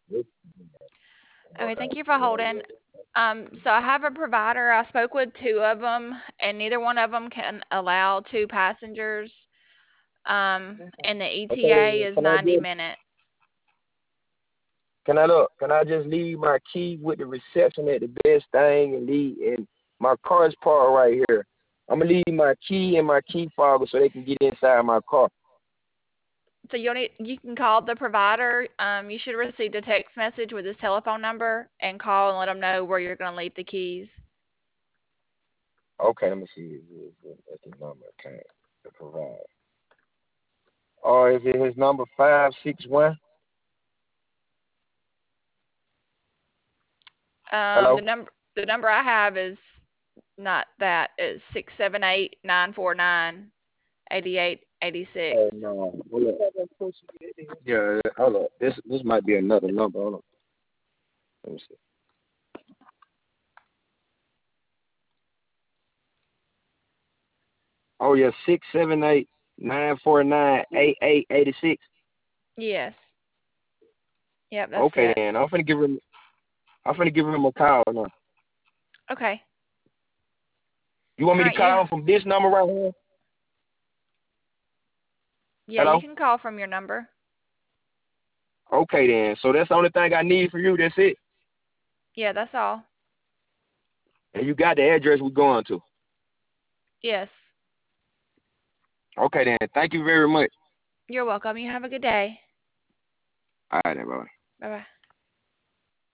Okay, thank you for holding. So I have a provider. I spoke with two of them, and neither one of them can allow two passengers. And the ETA Okay, is 90 minutes. can I just leave my key with the reception at the best thing and leave and my car is parked right here. I'm gonna leave my key and my key fob so they can get inside my car. So you can call the provider. You should have received a text message with his telephone number and call and let them know where you're going to leave the keys. Okay, let me see. That's the number. Okay, to provide. Or is it his number 561? Hello. The number I have is not that. It's 678-949-8886. Oh no. Hold up. Yeah, hold up. This might be another number. Hold on. Let me see. Oh yeah, 678-949-8886. Yes. Yep, that's Okay it. then. I'm finna give him a call now. Okay. You want All me to right, you call him from this number right here? yeah, you Hello? can call from your number. Okay then. So that's the only thing I need from you. That's it. Yeah, that's all. And you got the address we're going to. Yes. Okay then. Thank you very much. You're welcome. You have a good day. All right then, bye. Bye-bye.